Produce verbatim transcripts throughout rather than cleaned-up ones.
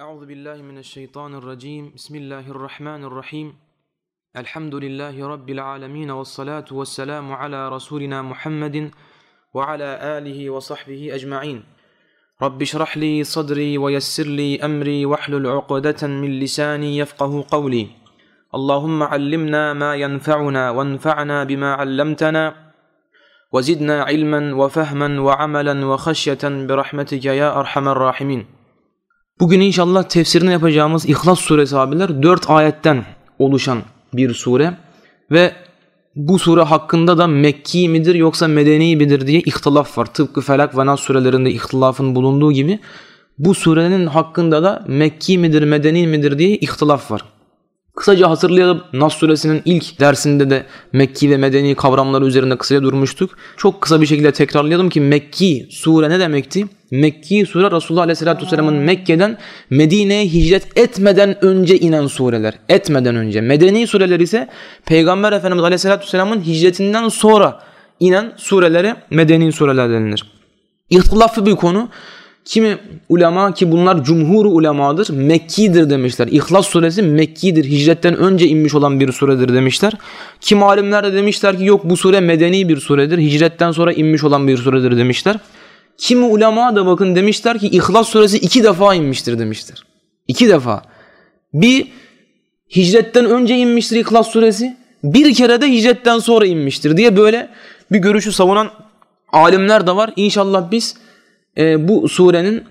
Euzu billahi mineşşeytanirracim. Bismillahirrahmanirrahim. Elhamdülillahi rabbil alamin ve salatu vesselamu ala rasulina Muhammedin ve ala alihi ve sahbihi ecmaîn. Rabbi şrah li sadri ve yessir li emri ve hlul ukdeten min lisani yefkahu kavli. Allahumme allimna ma yenfa'una ve enfa'na bima allamtana ve zidna ilmen ve fehmen ve amelen ve haşyeten bi rahmetike ya erhamer rahimin. Bugün inşallah tefsirini yapacağımız İhlas suresi abiler dört ayetten oluşan bir sure ve bu sure hakkında da Mekki midir yoksa Medeni midir diye ihtilaf var. Tıpkı Felak ve Nas surelerinde ihtilafın bulunduğu gibi bu surenin hakkında da Mekki midir Medeni midir diye ihtilaf var. Kısaca hatırlayalım, Nas suresinin ilk dersinde de Mekki ve Medeni kavramları üzerinde kısaca durmuştuk. Çok kısa bir şekilde tekrarlayalım ki Mekki sure ne demekti? Mekki sure Resulullah Aleyhisselatü Vesselam'ın Mekke'den Medine'ye hicret etmeden önce inen sureler. Etmeden önce. Medeni sureler ise Peygamber Efendimiz Aleyhisselatü Vesselam'ın hicretinden sonra inen surelere Medeni sureler denilir. İhtilaflı bir konu. Kimi ulema ki bunlar cumhur ulemadır, Mekki'dir demişler. İhlas suresi Mekki'dir, hicretten önce inmiş olan bir suredir demişler. Kimi alimler de demişler ki yok bu sure medeni bir suredir, hicretten sonra inmiş olan bir suredir demişler. Kimi ulema da bakın demişler ki İhlas suresi iki defa inmiştir demişler. İki defa. Bir hicretten önce inmiştir İhlas suresi, bir kere de hicretten sonra inmiştir diye böyle bir görüşü savunan alimler de var. İnşallah biz E, bu surenin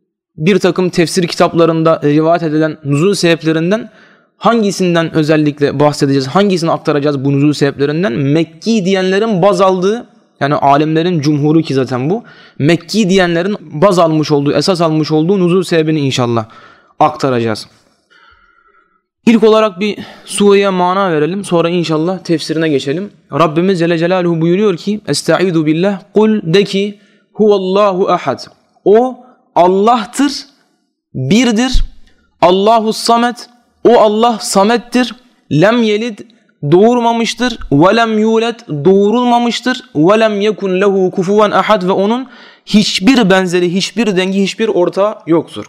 bir takım tefsir kitaplarında rivayet edilen nuzul sebeplerinden hangisinden özellikle bahsedeceğiz, hangisini aktaracağız bu nuzul sebeplerinden? Mekki diyenlerin baz aldığı, yani alimlerin cumhuru ki zaten bu, Mekki diyenlerin baz almış olduğu, esas almış olduğu nuzul sebebini inşallah aktaracağız. İlk olarak bir sureye mana verelim, sonra inşallah tefsirine geçelim. Rabbimiz Celle Celaluhu buyuruyor ki Estaizu billah, kul de ki Huvallahu ahad. O Allah'tır, birdir. Allahu samet. O Allah samettir. Lem yelid, doğurmamıştır. Ve lem yulet, doğurulmamıştır. Ve lem yekun lehu kufuven ahad. Ve onun hiçbir benzeri, hiçbir dengi, hiçbir ortağı yoktur.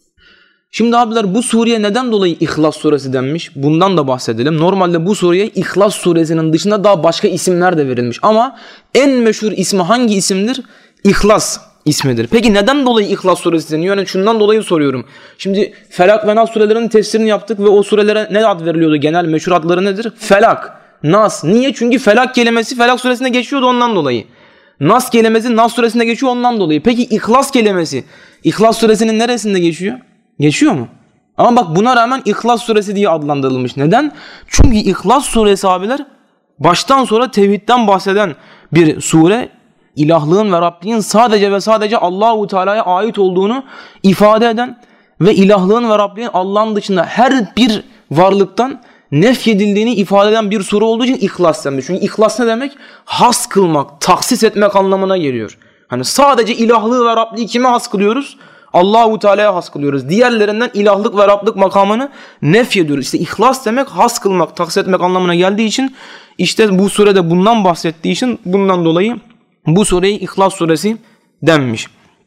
Şimdi abiler bu sureye neden dolayı İhlas suresi denmiş? Bundan da bahsedelim. Normalde bu sureye İhlas suresinin dışında daha başka isimler de verilmiş. Ama en meşhur ismi hangi isimdir? İhlas ismidir. Peki neden dolayı İhlas suresi deniyor? Yani şundan dolayı soruyorum. Şimdi Felak ve Nas surelerinin tefsirini yaptık ve o surelere ne ad veriliyordu? Genel meşhur adları nedir? Felak, Nas. Niye? Çünkü Felak kelimesi Felak suresinde geçiyordu ondan dolayı. Nas kelimesi Nas suresinde geçiyor ondan dolayı. Peki İhlas kelimesi İhlas suresinin neresinde geçiyor? Geçiyor mu? Ama bak buna rağmen İhlas suresi diye adlandırılmış. Neden? Çünkü İhlas suresi abiler baştan sonra tevhidden bahseden bir sure. İlahlığın ve Rabliğin sadece ve sadece Allahu Teala'ya ait olduğunu ifade eden ve ilahlığın ve Rabliğin Allah'ın dışında her bir varlıktan nefyedildiğini ifade eden bir sure olduğu için İhlas denmiş. Çünkü İhlas ne demek? Has kılmak, taksis etmek anlamına geliyor. Hani sadece ilahlığı ve Rabliği kime has kılıyoruz? Allahu Teala'ya has kılıyoruz. Diğerlerinden ilahlık ve Rablık makamını nefyediyoruz. İşte İhlas demek has kılmak, taksis etmek anlamına geldiği için işte bu surede bundan bahsettiği için bundan dolayı bu sureye İhlas suresi denmiş.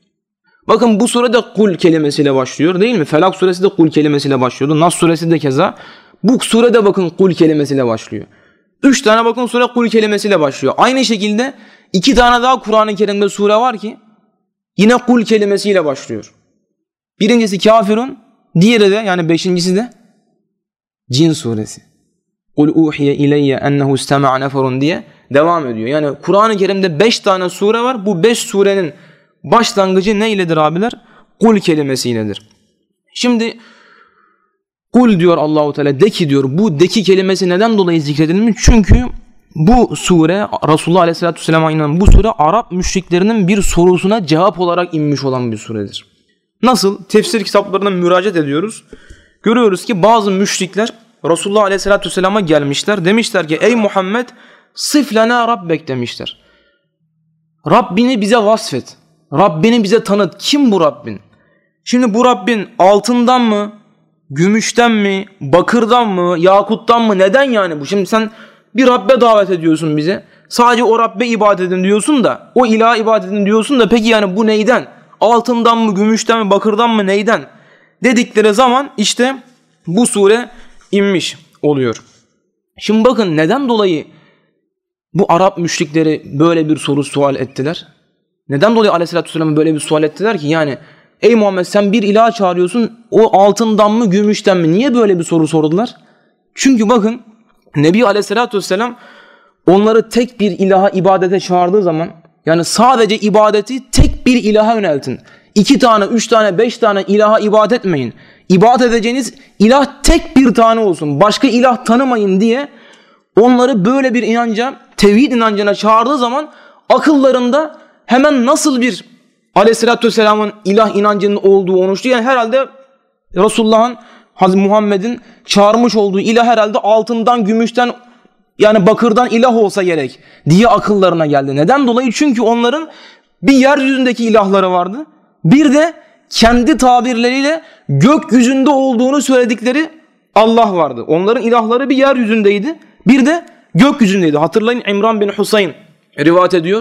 Bakın bu surede kul kelimesiyle başlıyor değil mi? Felak suresi de kul kelimesiyle başlıyordu. Nas suresi de keza. Bu surede bakın kul kelimesiyle başlıyor. Üç tane bakın sure kul kelimesiyle başlıyor. Aynı şekilde iki tane daha Kur'an-ı Kerim'de sure var ki yine kul kelimesiyle başlıyor. Birincisi Kafirun, diğeri de yani beşincisi de Cin suresi. Kul uhiye ileyye ennehu istema'a neferun diye devam ediyor. Yani Kur'an-ı Kerim'de beş tane sure var. Bu beş surenin başlangıcı ne iledir abiler? Kul kelimesiyledir. Şimdi kul diyor Allahu Teala, de ki diyor. Bu de ki kelimesi neden dolayı zikredilmiş? Çünkü bu sure Resulullah Aleyhisselatü Vesselam'a inen bu sure Arap müşriklerinin bir sorusuna cevap olarak inmiş olan bir suredir. Nasıl? Tefsir kitaplarına müracaat ediyoruz. Görüyoruz ki bazı müşrikler Resulullah Aleyhisselatü Vesselam'a gelmişler. Demişler ki ey Muhammed sıf lena rabbek demişler. Rabbini bize vasfet. Rabbini bize tanıt. Kim bu Rabbin? Şimdi bu Rabbin altından mı? Gümüşten mi? Bakırdan mı? Yakuttan mı? Neden yani bu? Şimdi sen bir Rabbe davet ediyorsun bize. Sadece o Rabbe ibadet edin diyorsun da, o ilaha ibadet edin diyorsun da peki yani bu neyden? Altından mı? Gümüşten mi? Bakırdan mı? Neyden? dedikleri zaman işte bu sure inmiş oluyor. Şimdi bakın neden dolayı bu Arap müşrikleri böyle bir soru sual ettiler? Neden dolayı Aleyhisselatü Vesselam'a böyle bir sual ettiler ki? Yani ey Muhammed sen bir ilaha çağırıyorsun, o altından mı gümüşten mi? Niye böyle bir soru sordular? Çünkü bakın Nebi Aleyhisselatü Vesselam onları tek bir ilaha ibadete çağırdığı zaman, yani sadece ibadeti tek bir ilaha yöneltin. İki tane, üç tane, beş tane ilaha ibadet etmeyin. İbadet edeceğiniz ilah tek bir tane olsun. Başka ilah tanımayın diye onları böyle bir inanca, tevhid inancına çağırdığı zaman akıllarında hemen nasıl bir Aleyhisselatü Vesselam'ın ilah inancının olduğu oluştu. Yani herhalde Resulullah'ın, Hazreti Muhammed'in çağırmış olduğu ilah herhalde altından, gümüşten, yani bakırdan ilah olsa gerek diye akıllarına geldi. Neden dolayı? Çünkü onların bir yeryüzündeki ilahları vardı. Bir de kendi tabirleriyle gökyüzünde olduğunu söyledikleri Allah vardı. Onların ilahları bir yeryüzündeydi, bir de gökyüzündeydi. Hatırlayın, İmran bin Husayn rivayet ediyor.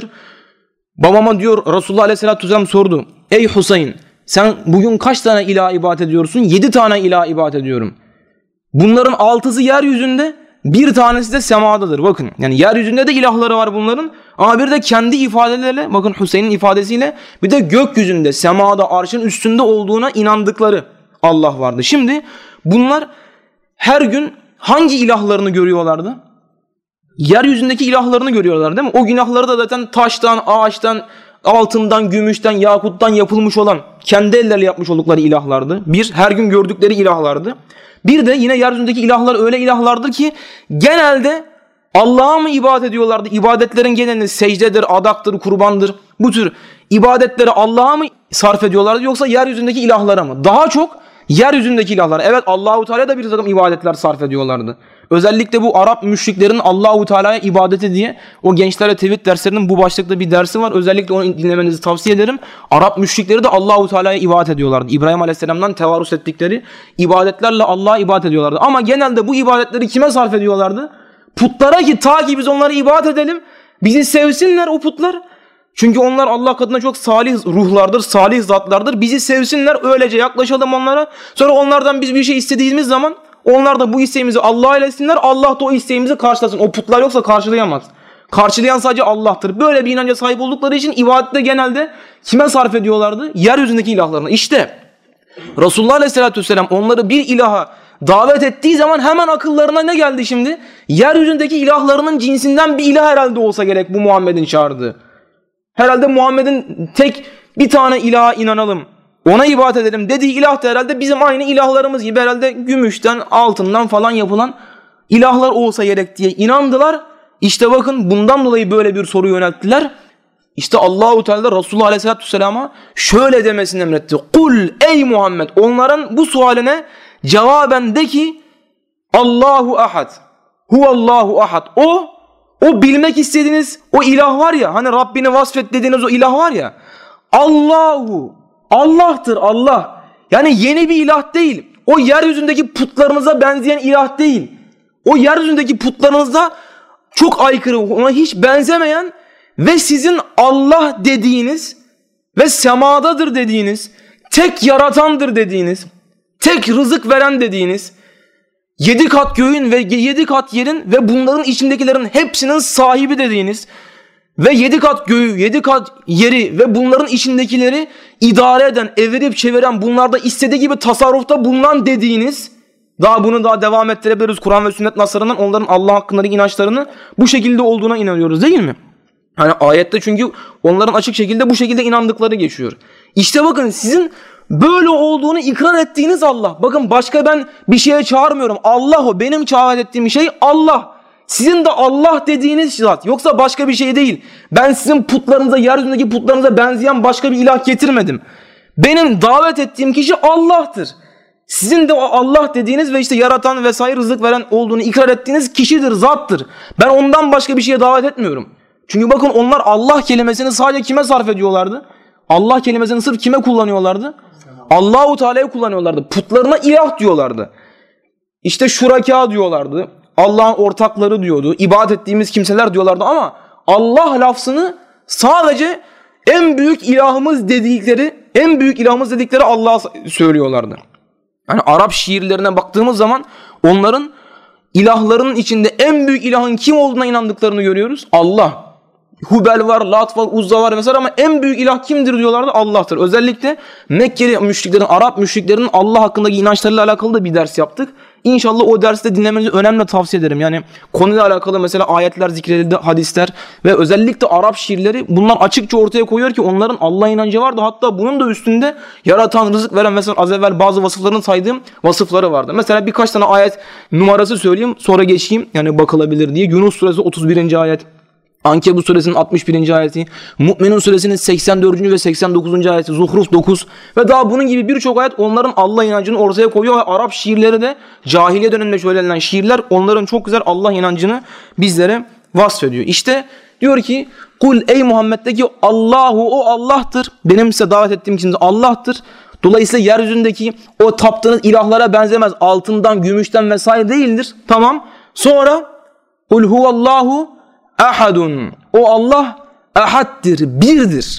Babama diyor Resulullah Aleyhisselatü Vesselam sordu. Ey Husayn, sen bugün kaç tane ilaha ibadet ediyorsun? Yedi tane ilaha ibadet ediyorum. Bunların altısı yeryüzünde, bir tanesi de semadadır. Bakın yani yeryüzünde de ilahları var bunların. Ama bir de kendi ifadeleriyle, bakın Hüseyin'in ifadesiyle, bir de gökyüzünde, semada, arşın üstünde olduğuna inandıkları Allah vardı. Şimdi bunlar her gün hangi ilahlarını görüyorlardı? Yeryüzündeki ilahlarını görüyorlar değil mi? O ilahları da zaten taştan, ağaçtan, altından, gümüşten, yakuttan yapılmış olan, kendi elleriyle yapmış oldukları ilahlardı. Bir, her gün gördükleri ilahlardı. Bir de yine yeryüzündeki ilahlar öyle ilahlardır ki genelde Allah'a mı ibadet ediyorlardı? İbadetlerin genelinde secdedir, adaktır, kurbandır. Bu tür ibadetleri Allah'a mı sarf ediyorlardı yoksa yeryüzündeki ilahlara mı? Daha çok yeryüzündeki ilahlar. Evet, Allahu Teala da bir takım ibadetler sarf ediyorlardı. Özellikle bu Arap müşriklerin Allahu Teala'ya ibadeti diye o gençlere tevhid derslerinin bu başlıkta bir dersi var. Özellikle onu dinlemenizi tavsiye ederim. Arap müşrikleri de Allahu Teala'ya ibadet ediyorlardı. İbrahim Aleyhisselam'dan tevarüs ettikleri ibadetlerle Allah'a ibadet ediyorlardı. Ama genelde bu ibadetleri kime sarf ediyorlardı? Putlara, ki ta ki biz onlara ibadet edelim, bizi sevsinler o putlar. Çünkü onlar Allah katında çok salih ruhlardır, salih zatlardır. Bizi sevsinler, öylece yaklaşalım onlara. Sonra onlardan biz bir şey istediğimiz zaman onlar da bu isteğimizi Allah'a iletsinler. Allah da o isteğimizi karşılasın. O putlar yoksa karşılayamaz. Karşılayan sadece Allah'tır. Böyle bir inanca sahip oldukları için ibadette genelde kime sarf ediyorlardı? Yeryüzündeki ilahlarına. İşte Resulullah Aleyhisselatü Vesselam onları bir ilaha davet ettiği zaman hemen akıllarına ne geldi şimdi? Yeryüzündeki ilahlarının cinsinden bir ilah herhalde olsa gerek bu Muhammed'in çağırdığı. Herhalde Muhammed'in tek bir tane ilaha inanalım, ona ibadet edelim dediği ilah da herhalde bizim aynı ilahlarımız gibi herhalde gümüşten, altından falan yapılan ilahlar olsa gerek diye inandılar. İşte bakın bundan dolayı böyle bir soru yönelttiler. İşte Allahu Teala Resulullah Aleyhisselatü Vesselam'a şöyle demesini emretti. Kul ey Muhammed, onların bu sualine cevaben de ki Allahu ahad, huvallahu ahad. O O bilmek istediğiniz o ilah var ya, hani Rabbini vasfet dediğiniz o ilah var ya, Allahu, Allah'tır Allah. Yani yeni bir ilah değil. O yeryüzündeki putlarınıza benzeyen ilah değil. O yeryüzündeki putlarınızda çok aykırı, ona hiç benzemeyen ve sizin Allah dediğiniz ve semadadır dediğiniz, tek yaratandır dediğiniz, tek rızık veren dediğiniz, yedi kat göğün ve yedi kat yerin ve bunların içindekilerin hepsinin sahibi dediğiniz ve yedi kat göğü, yedi kat yeri ve bunların içindekileri idare eden, evirip çeviren, bunlarda istediği gibi tasarrufta bulunan dediğiniz, daha bunu daha devam ettirebiliriz. Kur'an ve sünnet naslarından onların Allah hakkındaki inançlarını bu şekilde olduğuna inanıyoruz değil mi? Hani ayette çünkü onların açık şekilde bu şekilde inandıkları geçiyor. İşte bakın sizin böyle olduğunu ikrar ettiğiniz Allah. Bakın başka ben bir şeye çağırmıyorum. Allah o. Benim çağrı ettiğim şey Allah. Sizin de Allah dediğiniz zat. Yoksa başka bir şey değil. Ben sizin putlarınıza, yeryüzündeki putlarınıza benzeyen başka bir ilah getirmedim. Benim davet ettiğim kişi Allah'tır. Sizin de o Allah dediğiniz ve işte yaratan vesaire rızık veren olduğunu ikrar ettiğiniz kişidir, zattır. Ben ondan başka bir şeye davet etmiyorum. Çünkü bakın onlar Allah kelimesini sadece kime sarf ediyorlardı? Allah kelimesini sırf kime kullanıyorlardı? Allahu Teala'ya kullanıyorlardı. Putlarına ilah diyorlardı. İşte şuraka diyorlardı. Allah'ın ortakları diyordu. İbadet ettiğimiz kimseler diyorlardı ama Allah lafzını sadece en büyük ilahımız dedikleri, en büyük ilahımız dedikleri Allah'a söylüyorlardı. Yani Arap şiirlerine baktığımız zaman onların ilahlarının içinde en büyük ilahın kim olduğuna inandıklarını görüyoruz. Allah. Hubel var, Lat var, Uzza var vesaire ama en büyük ilah kimdir diyorlardı? Allah'tır. Özellikle Mekkeli müşriklerin, Arap müşriklerin Allah hakkındaki inançlarıyla alakalı da bir ders yaptık. İnşallah o dersi de dinlemenizi önemli tavsiye ederim. Yani konuyla alakalı mesela ayetler zikredildi, hadisler ve özellikle Arap şiirleri bunlar açıkça ortaya koyuyor ki onların Allah inancı vardı. Hatta bunun da üstünde yaratan, rızık veren mesela az evvel bazı vasıflarını saydığım vasıfları vardı. Mesela birkaç tane ayet numarası söyleyeyim sonra geçeyim yani bakılabilir diye. Yunus suresi otuz birinci ayet. Ankebut suresinin altmış birinci ayeti, Mü'minun suresinin seksen dördüncü ve seksen dokuzuncu ayeti, Zuhruf dokuz ve daha bunun gibi birçok ayet onların Allah inancını ortaya koyuyor ve Arap şiirleri de cahiliye döneminde söylenen şiirler onların çok güzel Allah inancını bizlere vasfediyor. İşte diyor ki kul ey Muhammed de ki Allahu o Allah'tır. Benim size davet ettiğim kimse Allah'tır. Dolayısıyla yeryüzündeki o taptığınız ilahlara benzemez. Altından, gümüşten vesaire değildir. Tamam. Sonra kul huvallahu ahadun. O Allah ahaddir, birdir.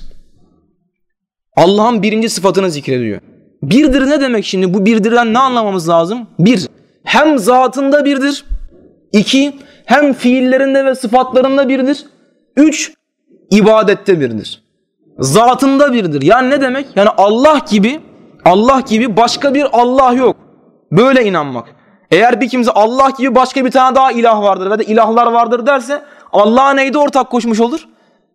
Allah'ın birinci sıfatını zikrediyor. Birdir ne demek şimdi? Bu birdirden ne anlamamız lazım? Bir, hem zatında birdir. İki, hem fiillerinde ve sıfatlarında birdir. Üç, ibadette birdir. Zatında birdir. Yani ne demek? Yani Allah gibi, Allah gibi başka bir Allah yok. Böyle inanmak. Eğer bir kimse Allah gibi başka bir tane daha ilah vardır ve de ilahlar vardır derse Allah'a neyde ortak koşmuş olur?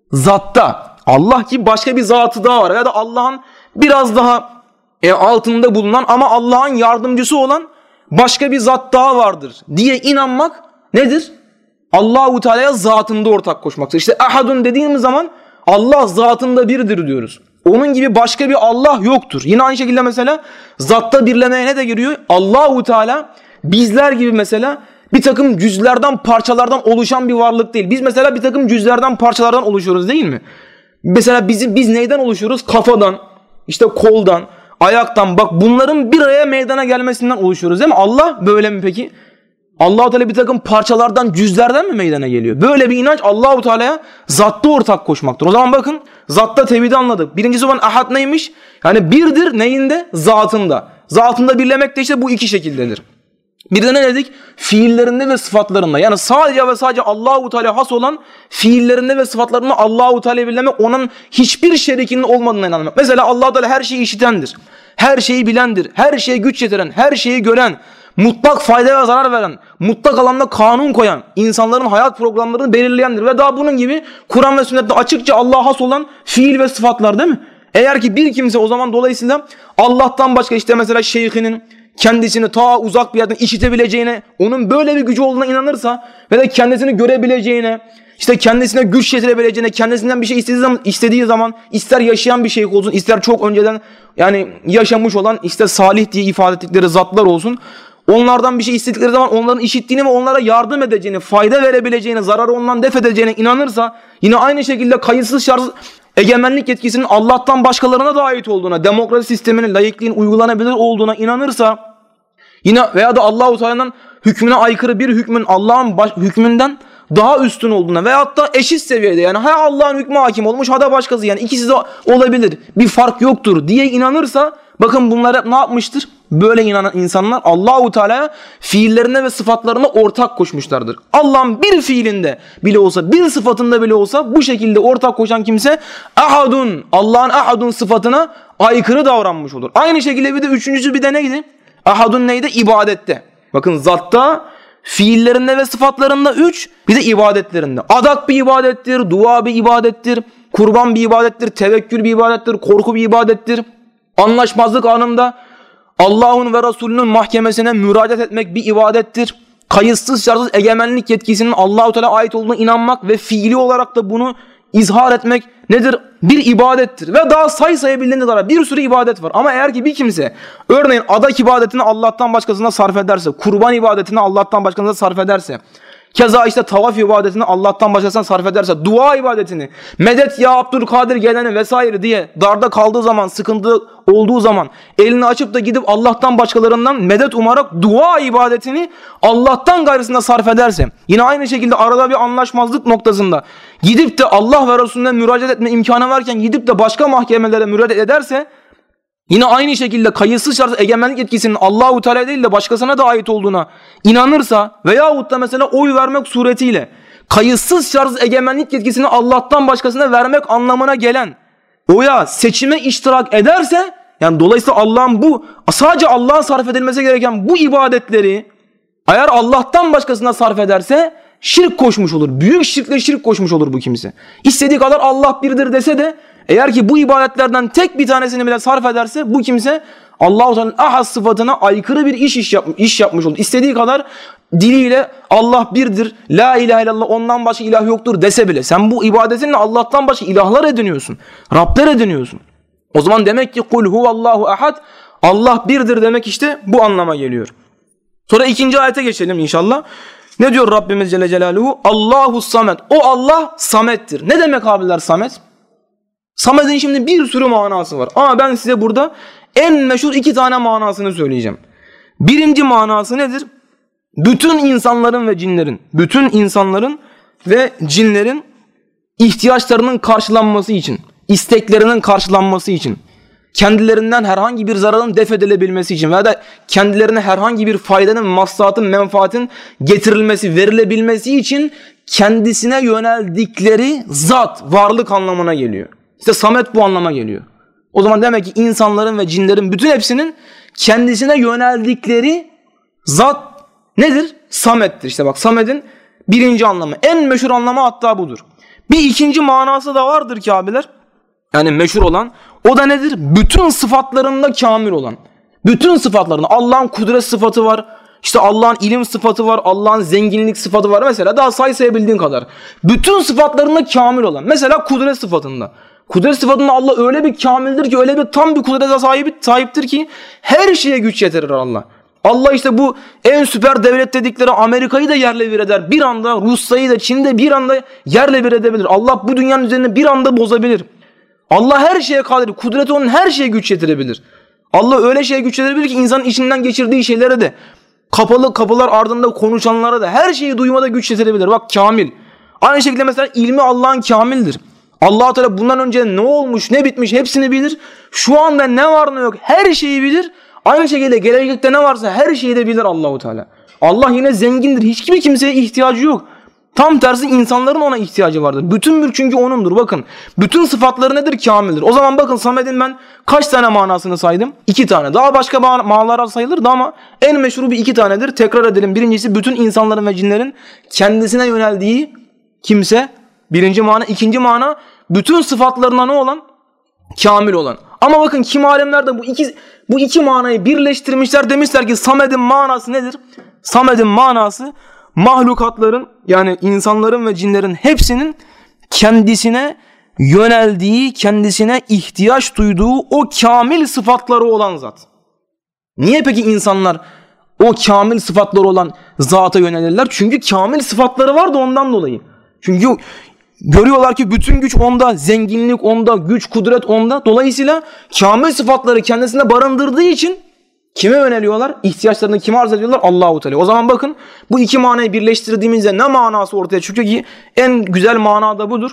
Zatta. Allah gibi başka bir zatı daha var. Ya da Allah'ın biraz daha e, altında bulunan ama Allah'ın yardımcısı olan başka bir zat daha vardır diye inanmak nedir? Allah-u Teala'ya zatında ortak koşmaktır. İşte ahadun dediğimiz zaman Allah zatında birdir diyoruz. Onun gibi başka bir Allah yoktur. Yine aynı şekilde mesela zatta birlemeye ne de giriyor? Allah-u Teala bizler gibi mesela bir takım cüzlerden, parçalardan oluşan bir varlık değil. Biz mesela bir takım cüzlerden, parçalardan oluşuyoruz değil mi? Mesela bizim, biz neyden oluşuyoruz? Kafadan, işte koldan, ayaktan. Bak bunların bir araya meydana gelmesinden oluşuyoruz değil mi? Allah böyle mi peki? Allah-u Teala bir takım parçalardan, cüzlerden mi meydana geliyor? Böyle bir inanç Allah-u Teala'ya zatta ortak koşmaktır. O zaman bakın zatta tevhidi anladık. Birincisi olan ahad neymiş? Yani birdir neyinde? Zatında. Zatında birlemek de işte bu iki şekildedir. Bir de ne dedik? Fiillerinde ve sıfatlarında. Yani sadece ve sadece Allah-u Teala has olan fiillerinde ve sıfatlarında Allah-u Teala birlemek, onun hiçbir şerikinin olmadığına inanmak. Mesela Allah-u Teala her şeyi işitendir. Her şeyi bilendir. Her şeye güç yetiren, her şeyi gören, mutlak fayda ve zarar veren, mutlak alanda kanun koyan, insanların hayat programlarını belirleyendir. Ve daha bunun gibi Kur'an ve sünnette açıkça Allah'a has olan fiil ve sıfatlar değil mi? Eğer ki bir kimse o zaman dolayısıyla Allah'tan başka işte mesela şeyhinin kendisini ta uzak bir yerden işitebileceğine, onun böyle bir gücü olduğuna inanırsa ve de kendisini görebileceğine, işte kendisine güç yetirebileceğine, kendisinden bir şey istediği zaman, istediği zaman ister yaşayan bir şeyh olsun, ister çok önceden yani yaşamış olan işte salih diye ifade ettikleri zatlar olsun. Onlardan bir şey istedikleri zaman onların işittiğini ve onlara yardım edeceğini, fayda verebileceğini, zararı ondan def edeceğine inanırsa, yine aynı şekilde kayıtsız şartsız egemenlik yetkisinin Allah'tan başkalarına da ait olduğuna, demokrasi sisteminin, laikliğin uygulanabilir olduğuna inanırsa, yine veya da Allah-u Teala'nın hükmüne aykırı bir hükmün Allah'ın hükmünden daha üstün olduğuna veyahut da eşit seviyede, yani ha Allah'ın hükmü hakim olmuş ha da başkası, yani ikisi de olabilir, bir fark yoktur diye inanırsa, bakın bunlar hep ne yapmıştır? Böyle inanan insanlar Allah-u Teala'ya fiillerine ve sıfatlarına ortak koşmuşlardır. Allah'ın bir fiilinde bile olsa, bir sıfatında bile olsa bu şekilde ortak koşan kimse ahadun, Allah'ın ahadun sıfatına aykırı davranmış olur. Aynı şekilde bir de üçüncüsü bir de neydi? Ahadun neydi? İbadette. Bakın zatta, fiillerinde ve sıfatlarında üç, bir de ibadetlerinde. Adak bir ibadettir, dua bir ibadettir, kurban bir ibadettir, tevekkül bir ibadettir, korku bir ibadettir. Anlaşmazlık anında Allah'ın ve Resulünün mahkemesine müracaat etmek bir ibadettir. Kayıtsız şartsız egemenlik yetkisinin Allah-u Teala ait olduğuna inanmak ve fiili olarak da bunu izhar etmek nedir? Bir ibadettir. Ve daha say sayabildiğiniz kadar bir sürü ibadet var. Ama eğer ki bir kimse örneğin adak ibadetini Allah'tan başkasına sarf ederse, kurban ibadetini Allah'tan başkasına sarf ederse, keza işte tavaf ibadetini Allah'tan başkasına sarf ederse, dua ibadetini, medet ya Abdülkadir geleni vesaire diye darda kaldığı zaman, sıkıntı olduğu zaman elini açıp da gidip Allah'tan başkalarından medet umarak dua ibadetini Allah'tan gayrısına sarf ederse, yine aynı şekilde arada bir anlaşmazlık noktasında gidip de Allah ve Resulüne müracaat etme imkanı varken gidip de başka mahkemelere müracaat ederse, Yine aynı şekilde kayıtsız şartsız egemenlik yetkisinin Allahu Teala değil de başkasına da ait olduğuna inanırsa veyahut da mesela oy vermek suretiyle kayıtsız şartsız egemenlik yetkisini Allah'tan başkasına vermek anlamına gelen oya, seçime iştirak ederse, yani dolayısıyla Allah'ın bu sadece Allah'a sarf edilmesi gereken bu ibadetleri eğer Allah'tan başkasına sarf ederse şirk koşmuş olur. Büyük şirkle şirk koşmuş olur bu kimse. İstediği kadar Allah birdir dese de eğer ki bu ibadetlerden tek bir tanesini bile sarf ederse bu kimse Allah-u Teala'nın ahad sıfatına aykırı bir iş iş, yap, iş yapmış olur. İstediği kadar diliyle Allah birdir, la ilahe illallah, ondan başka ilah yoktur dese bile sen bu ibadetinle Allah'tan başka ilahlar ediniyorsun. Rabler ediniyorsun. O zaman demek ki kul huvallahu ahad, Allah birdir demek işte bu anlama geliyor. Sonra ikinci ayete geçelim inşallah. Ne diyor Rabbimiz Celle Celaluhu? Allahu samet. O Allah samettir. Ne demek abiler samet? Samet'in şimdi bir sürü manası var. Ama ben size burada en meşhur iki tane manasını söyleyeceğim. Birinci manası nedir? Bütün insanların ve cinlerin, bütün insanların ve cinlerin ihtiyaçlarının karşılanması için, isteklerinin karşılanması için, kendilerinden herhangi bir zararın def edilebilmesi için veya da kendilerine herhangi bir faydanın, maslahatın, menfaatin getirilmesi, verilebilmesi için kendisine yöneldikleri zat, varlık anlamına geliyor. İşte samet bu anlama geliyor. O zaman demek ki insanların ve cinlerin bütün hepsinin kendisine yöneldikleri zat nedir? Samettir. İşte bak, sametin birinci anlamı, en meşhur anlamı hatta budur. Bir ikinci manası da vardır ki abiler, yani meşhur olan, o da nedir? Bütün sıfatlarında kamil olan. Bütün sıfatlarında Allah'ın kudret sıfatı var. İşte Allah'ın ilim sıfatı var. Allah'ın zenginlik sıfatı var. Mesela daha say sayabildiğin kadar. Bütün sıfatlarında kamil olan. Mesela kudret sıfatında. Kudret sıfatında Allah öyle bir kamildir ki, öyle bir tam bir kudrete sahibi, sahiptir ki her şeye güç yetirir Allah. Allah işte bu en süper devlet dedikleri Amerika'yı da yerle bir eder. Bir anda Rusya'yı da, Çin'i de bir anda yerle bir edebilir. Allah bu dünyanın üzerine bir anda bozabilir. Allah her şeye kadir. Kudreti onun her şeye güç yetirebilir. Allah öyle şeye güç yetirebilir ki insanın içinden geçirdiği şeylere de, kapalı kapılar ardında konuşanlara da, her şeyi duymada güç yetirebilir. Bak, kamil. Aynı şekilde mesela ilmi Allah'ın kamildir. Allah Teala bundan önce ne olmuş, ne bitmiş hepsini bilir. Şu anda ne var ne yok her şeyi bilir. Aynı şekilde gelecekte ne varsa her şeyi de bilir Allahu Teala. Allah yine zengindir. Hiçbir kimseye ihtiyacı yok. Tam tersi insanların ona ihtiyacı vardır. Bütün mülk çünkü onundur. Bakın, bütün sıfatları nedir? Kamildir. O zaman bakın, Samet'in ben kaç tane manasını saydım? İki tane. Daha başka manalar sayılırdı ama en meşhuru bir iki tanedir. Tekrar edelim. Birincisi, bütün insanların ve cinlerin kendisine yöneldiği kimse. Birinci mana. İkinci mana, bütün sıfatlarına ne olan? Kamil olan. Ama bakın, kim alemler de bu iki, bu iki manayı birleştirmişler. Demişler ki Samet'in manası nedir? Samet'in manası, mahlukatların, yani insanların ve cinlerin hepsinin kendisine yöneldiği, kendisine ihtiyaç duyduğu o kamil sıfatları olan zat. Niye peki insanlar o kamil sıfatları olan zata yönelirler? Çünkü kamil sıfatları var da ondan dolayı. Çünkü görüyorlar ki bütün güç onda, zenginlik onda, güç, kudret onda. Dolayısıyla kamil sıfatları kendisine barındırdığı için kime yöneliyorlar? İhtiyaçlarını kime arz ediyorlar? Allahu Teala. O zaman bakın, bu iki manayı birleştirdiğimizde ne manası ortaya çıkıyor ki? En güzel mana da budur.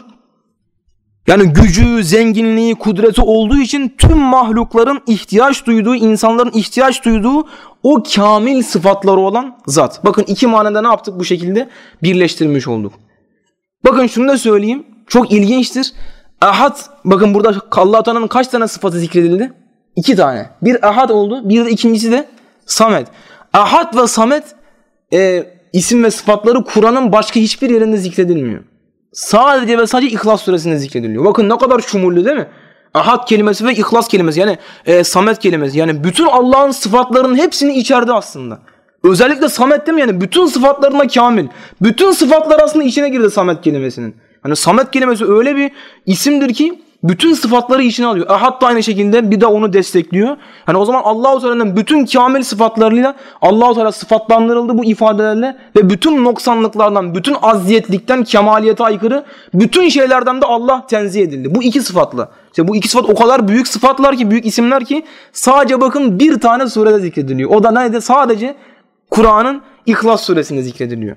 Yani gücü, zenginliği, kudreti olduğu için tüm mahlukların ihtiyaç duyduğu, insanların ihtiyaç duyduğu o kamil sıfatları olan zat. Bakın, iki manada ne yaptık? Bu şekilde birleştirmiş olduk. Bakın şunu da söyleyeyim. Çok ilginçtir. Ahad, bakın burada Allah Teala'nın kaç tane sıfatı zikredildi? İki tane. Bir ahad oldu. Bir de ikincisi de samet. Ahad ve samet e, isim ve sıfatları Kur'an'ın başka hiçbir yerinde zikredilmiyor. Sadece ve sadece İhlas suresinde zikrediliyor. Bakın ne kadar şumullü değil mi? Ahad kelimesi ve İhlas kelimesi, yani e, samet kelimesi. Yani bütün Allah'ın sıfatlarının hepsini içeride aslında. Özellikle samet değil mi? Yani bütün sıfatlarına kamil. Bütün sıfatlar aslında içine girdi samet kelimesinin. Hani samet kelimesi öyle bir isimdir ki bütün sıfatları içine alıyor. Ahad da aynı şekilde bir de onu destekliyor. Hani o zaman Allah-u Teala'nın bütün kamil sıfatlarıyla Allah-u Teala sıfatlandırıldı bu ifadelerle ve bütün noksanlıklardan, bütün aziyetlikten, kemaliyete aykırı bütün şeylerden de Allah tenzih edildi. Bu iki sıfatla. İşte bu iki sıfat o kadar büyük sıfatlar ki, büyük isimler ki sadece bakın bir tane surede zikrediliyor. O da neydi? Sadece Kur'an'ın İhlas suresinde zikrediliyor.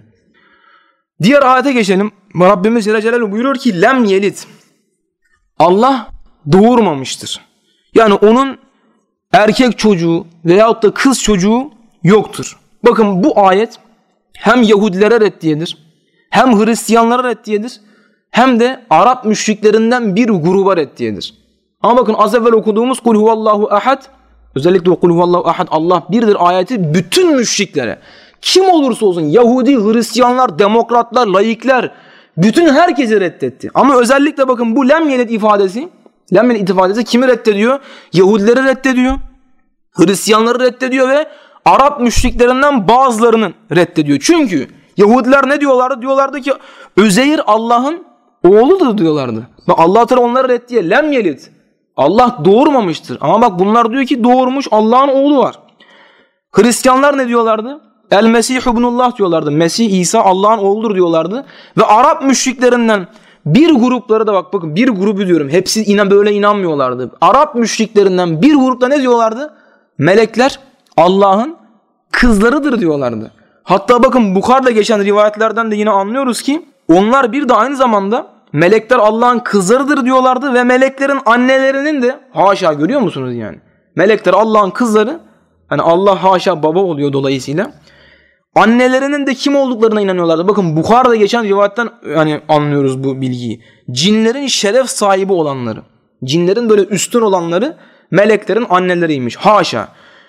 Diğer ayete geçelim. Rabbimiz Celle Celaluhu buyuruyor ki lem yelid. Allah doğurmamıştır. Yani onun erkek çocuğu veyahut da kız çocuğu yoktur. Bakın bu ayet hem Yahudilere reddiyedir, hem Hristiyanlara reddiyedir, hem de Arap müşriklerinden bir gruba reddiyedir. Ama bakın az evvel okuduğumuz Kul huvallahu ahad, özellikle o Kul huvallahu ahad Allah birdir ayeti bütün müşriklere, kim olursa olsun Yahudi, Hristiyanlar, demokratlar, laikler, bütün herkesi reddetti. Ama özellikle bakın bu lem yelid ifadesi, lem yelid ifadesi kimi reddediyor? Yahudileri reddediyor, Hristiyanları reddediyor ve Arap müşriklerinden bazılarını reddediyor. Çünkü Yahudiler ne diyorlardı? Diyorlardı ki Özeyr Allah'ın oğludur diyorlardı. Bak Allah Teala onları reddiye. Lem yelid. Allah doğurmamıştır. Ama bak bunlar diyor ki doğurmuş, Allah'ın oğlu var. Hristiyanlar ne diyorlardı? El Mesih ibnullah diyorlardı. Mesih İsa Allah'ın oğludur diyorlardı. Ve Arap müşriklerinden bir grupları da bak bakın bir grubu diyorum. Hepsi inan böyle inanmıyorlardı. Arap müşriklerinden bir grupta ne diyorlardı? Melekler Allah'ın kızlarıdır diyorlardı. Hatta bakın Bukhari'de geçen rivayetlerden de yine anlıyoruz ki onlar bir de aynı zamanda melekler Allah'ın kızlarıdır diyorlardı ve meleklerin annelerinin de haşa görüyor musunuz yani? Melekler Allah'ın kızları, yani Allah haşa baba oluyor dolayısıyla. Annelerinin de kim olduklarına inanıyorlardı. Bakın Bukhari'de geçen rivayetten yani anlıyoruz bu bilgiyi. Cinlerin şeref sahibi olanları, cinlerin böyle üstün olanları meleklerin anneleriymiş. Haşa.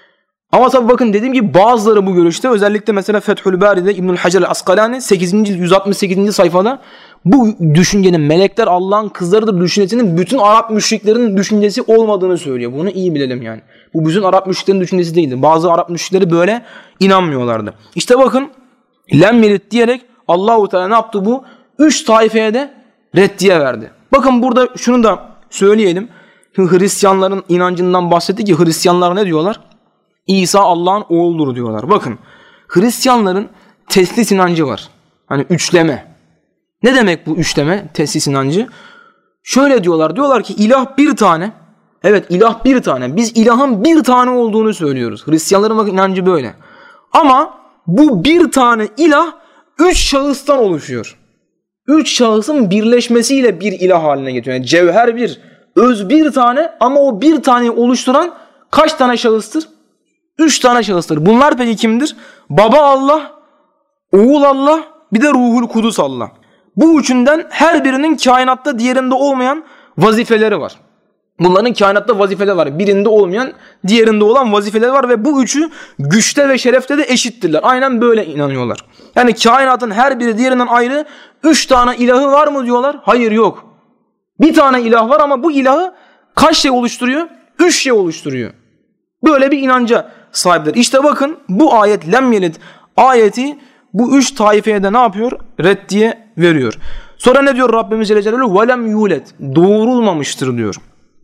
Ama tabi bakın dediğim gibi bazıları bu görüşte, özellikle mesela Fethül Bari'de İbnül Hacer el-Askalani sekizinci yüz altmış sekizinci sayfada bu düşüncenin melekler Allah'ın kızlarıdır düşüncesinin bütün Arap müşriklerinin düşüncesi olmadığını söylüyor. Bunu iyi bilelim yani. Bu bütün Arap müşriklerin düşüncesi değildi. Bazı Arap müşrikleri böyle inanmıyorlardı. İşte bakın lem yelid diyerek Allah-u Teala ne yaptı bu? Üç taifeye de reddiye verdi. Bakın burada şunu da söyleyelim. Hristiyanların inancından bahsetti ki Hristiyanlar ne diyorlar? İsa Allah'ın oğludur diyorlar. Bakın Hristiyanların teslis inancı var. Hani üçleme. Ne demek bu üçleme? Teslis inancı. Şöyle diyorlar. Diyorlar ki ilah bir tane. Evet ilah bir tane. Biz ilahın bir tane olduğunu söylüyoruz. Hristiyanların bakın inancı böyle. Ama bu bir tane ilah üç şahıstan oluşuyor. Üç şahısın birleşmesiyle bir ilah haline getiriyor. Yani cevher bir, öz bir tane ama o bir taneyi oluşturan kaç tane şahıstır? Üç tane şahıstır. Bunlar peki kimdir? Baba Allah, oğul Allah, bir de Ruhul Kudüs Allah. Bu üçünden her birinin kainatta diğerinde olmayan vazifeleri var. Bunların kainatta vazifeleri var. Birinde olmayan, diğerinde olan vazifeleri var ve bu üçü güçte ve şerefte de eşittirler. Aynen böyle inanıyorlar. Yani kainatın her biri diğerinden ayrı üç tane ilahı var mı diyorlar? Hayır yok. Bir tane ilah var ama bu ilahı kaç şey oluşturuyor? Üç şey oluşturuyor. Böyle bir inanca sahipler. İşte bakın bu ayet lem yelid ayeti bu üç taifeye de ne yapıyor? Reddiye veriyor. Sonra ne diyor Rabbimiz Celle Celaluhu? Velem yulet. Doğurulmamıştır diyor.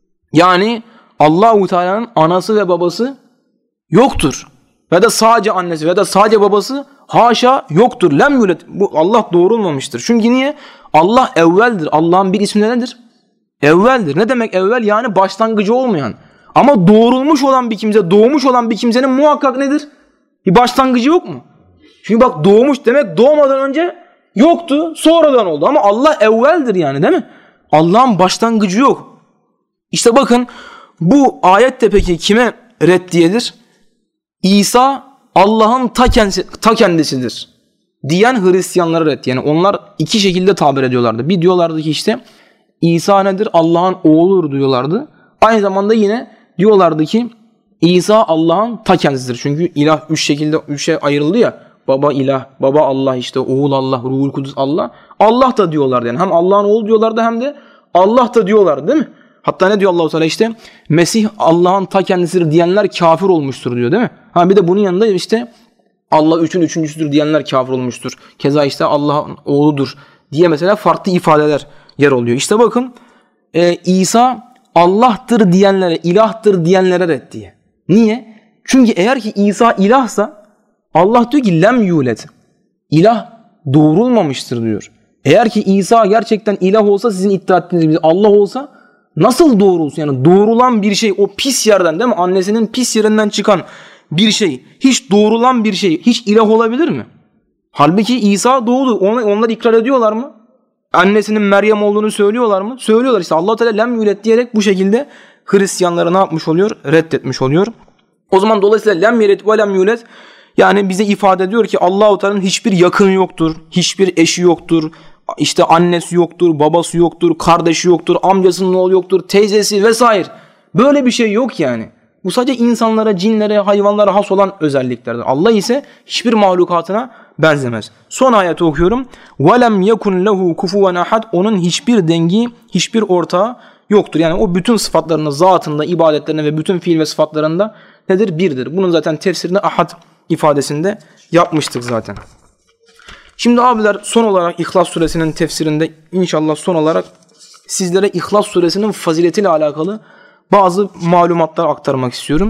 Yani Allah-u Teala'nın anası ve babası yoktur. Ve de sadece annesi ve de sadece babası haşa yoktur. Lem yulet. Bu Allah doğurulmamıştır. Çünkü niye? Allah evveldir. Allah'ın bir ismi nedir? Evveldir. Ne demek evvel? Yani başlangıcı olmayan. Ama doğurulmuş olan bir kimse, doğmuş olan bir kimsenin muhakkak nedir? Bir başlangıcı yok mu? Çünkü bak doğmuş demek doğmadan önce yoktu, sonradan oldu. Ama Allah evveldir yani değil mi? Allah'ın başlangıcı yok. İşte bakın bu ayette peki kime reddiyedir? İsa Allah'ın ta kendisi, ta kendisidir diyen Hristiyanlara reddiye. Yani onlar iki şekilde tabir ediyorlardı. Bir diyorlardı ki işte İsa nedir? Allah'ın oğludur diyorlardı. Aynı zamanda yine diyorlardı ki İsa Allah'ın ta kendisidir. Çünkü ilah üç şekilde üçe ayrıldı ya. Baba ilah, baba Allah işte, oğul Allah, Ruhul Kudüs Allah. Allah da diyorlardı yani. Hem Allah'ın oğlu diyorlardı hem de Allah da diyorlardı değil mi? Hatta ne diyor Allah-u Teala işte Mesih Allah'ın ta kendisidir diyenler kafir olmuştur diyor değil mi? Ha bir de bunun yanında işte Allah üçün üçüncüsüdür diyenler kafir olmuştur. Keza işte Allah'ın oğludur diye mesela farklı ifadeler yer oluyor. İşte bakın e, İsa Allah'tır diyenlere, ilahtır diyenlere reddiye. Niye? Çünkü eğer ki İsa ilahsa Allah diyor ki lem yulet. İlah doğurulmamıştır diyor. Eğer ki İsa gerçekten ilah olsa sizin iddia ettiğiniz gibi Allah olsa nasıl doğurulsun? Yani doğrulan bir şey o pis yerden değil mi? Annesinin pis yerinden çıkan bir şey. Hiç doğrulan bir şey. Hiç ilah olabilir mi? Halbuki İsa doğdu. Onu, onlar ikrar ediyorlar mı? Annesinin Meryem olduğunu söylüyorlar mı? Söylüyorlar işte. Allah Teala lem yulet diyerek bu şekilde Hristiyanları ne yapmış oluyor? Reddetmiş oluyor. O zaman dolayısıyla lem yelid ve lem yulad yani bize ifade ediyor ki Allah-u Teala'nın hiçbir yakını yoktur, hiçbir eşi yoktur, işte annesi yoktur, babası yoktur, kardeşi yoktur, amcasının oğlu yoktur, teyzesi vesaire. Böyle bir şey yok yani. Bu sadece insanlara, cinlere, hayvanlara has olan özelliklerdir. Allah ise hiçbir mahlukatına benzemez. Son ayeti okuyorum. وَلَمْ يَكُنْ لَهُ كُفُوًا أَحَدٍ Onun hiçbir dengi, hiçbir ortağı yoktur. Yani o bütün sıfatlarında, zatında, ibadetlerinde ve bütün fiil ve sıfatlarında nedir? Birdir. Bunun zaten tefsirini ahad ifadesinde yapmıştık zaten. Şimdi abiler son olarak İhlas suresinin tefsirinde inşallah son olarak sizlere İhlas suresinin faziletiyle alakalı bazı malumatlar aktarmak istiyorum.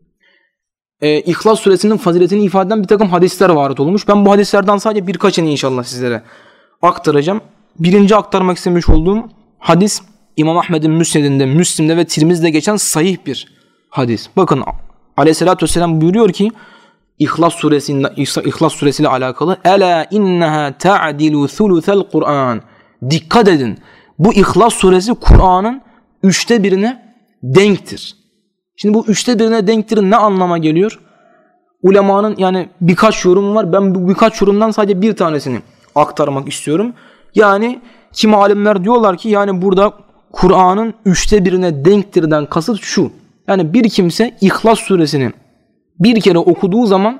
Ee, İhlas suresinin faziletini ifade eden bir takım hadisler varit olmuş. Ben bu hadislerden sadece birkaçını inşallah sizlere aktaracağım. Birinci aktarmak istemiş olduğum hadis İmam Ahmed'in Müsned'inde, Müslim'de ve Tirmiz'de geçen sahih bir hadis. Bakın Aleyhisselatü Vesselam buyuruyor ki İhlas suresinde İhlas suresiyle alakalı Ela inneha ta'dilu thuluthel Kur'an. Dikkat edin. Bu İhlas suresi Kur'an'ın üçte birine denktir. Şimdi bu üçte birine denktir ne anlama geliyor? Ulemanın yani birkaç yorum var. Ben bu birkaç yorumdan sadece bir tanesini aktarmak istiyorum. Yani kimi alimler diyorlar ki yani burada Kur'an'ın üçte birine denktirden kasıt şu. Yani bir kimse İhlas suresini bir kere okuduğu zaman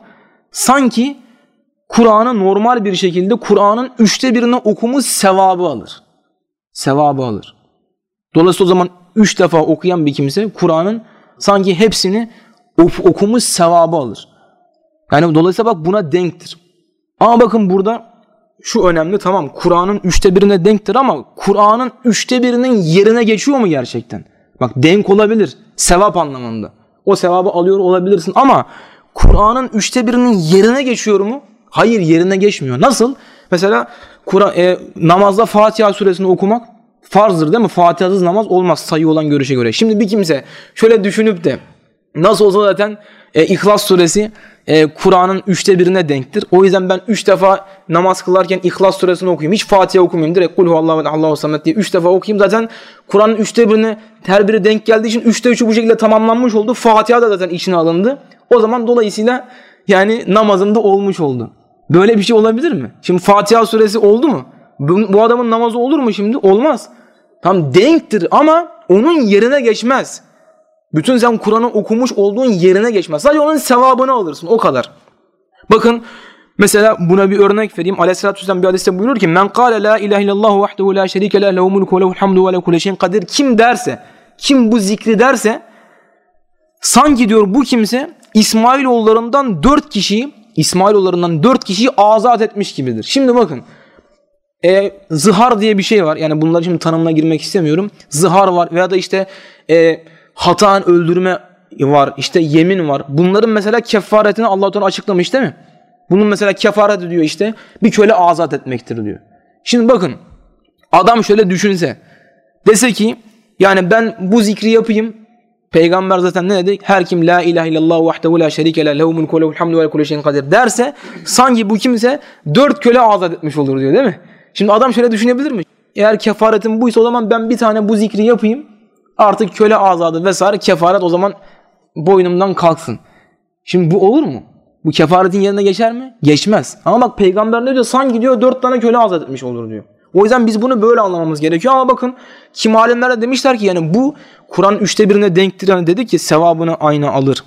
sanki Kur'an'ı normal bir şekilde Kur'an'ın üçte birini okumuş sevabı alır. Sevabı alır. Dolayısıyla o zaman üç defa okuyan bir kimse Kur'an'ın sanki hepsini okumuş sevabı alır. Yani dolayısıyla bak buna denktir. Ama bakın burada şu önemli, tamam Kur'an'ın üçte birine denktir ama Kur'an'ın üçte birinin yerine geçiyor mu gerçekten? Bak denk olabilir sevap anlamında. O sevabı alıyor olabilirsin ama Kur'an'ın üçte birinin yerine geçiyor mu? Hayır, yerine geçmiyor. Nasıl? Mesela Kur'an e, namazda Fatiha suresini okumak farzdır değil mi? Fatihasız namaz olmaz sayı olan görüşe göre. Şimdi bir kimse şöyle düşünüp de nasıl olsa zaten e, İhlas suresi e, Kur'an'ın üçte birine denktir. O yüzden ben üç defa namaz kılarken İhlas suresini okuyayım. Hiç Fatiha okumayayım. Direkt Kul huvallahu Allahu samet diye üç defa okuyayım. Zaten Kur'an'ın üçte birine her biri denk geldiği için üçte üçü bu şekilde tamamlanmış oldu. Fatiha da zaten içine alındı. O zaman dolayısıyla yani namazında olmuş oldu. Böyle bir şey olabilir mi? Şimdi Fatiha suresi oldu mu? Bu, bu adamın namazı olur mu şimdi? Olmaz. Tam denktir ama onun yerine geçmez. Bütün sen Kur'an'ı okumuş olduğun yerine geçmez. Sadece onun sevabını alırsın. O kadar. Bakın mesela buna bir örnek vereyim. Aleyhisselatü Vesselam bir hadiste buyurur ki Men kâle la ilahe illallah vahdehu la şerike leh lehu mulku ve lehul hamdu ve lehu kulli şeyin kadir. Kim derse, kim bu zikri derse sanki diyor bu kimse İsmailoğullarından dört kişiyi İsmailoğullarından dört kişiyi azat etmiş gibidir. Şimdi bakın e, zihar diye bir şey var. Yani bunları şimdi tanımına girmek istemiyorum. Zihar var veya da işte e, hataen öldürme var. İşte yemin var. Bunların mesela kefaretini Allah-u Teala açıklamış değil mi? Bunun mesela kefareti diyor işte bir köle azat etmektir diyor. Şimdi bakın adam şöyle düşünse dese ki yani ben bu zikri yapayım. Peygamber zaten ne dedi? Her kim la ilahe illallah vahdehu la şerike leh lehu mulku ve lehul hamdu ve kulli şeyin kadir derse sanki bu kimse dört köle azat etmiş olur diyor değil mi? Şimdi adam şöyle düşünebilir mi? Eğer kefaretim buysa o zaman ben bir tane bu zikri yapayım. Artık köle azadı vesaire kefaret o zaman boynumdan kalksın. Şimdi bu olur mu? Bu kefaretin yerine geçer mi? Geçmez. Ama bak peygamber ne diyor? Sanki diyor dört tane köle azat etmiş olur diyor. O yüzden biz bunu böyle anlamamız gerekiyor ama bakın kim alimler de demişler ki yani bu Kur'an üçte birine denktir. Yani dedi ki sevabını aynı alır.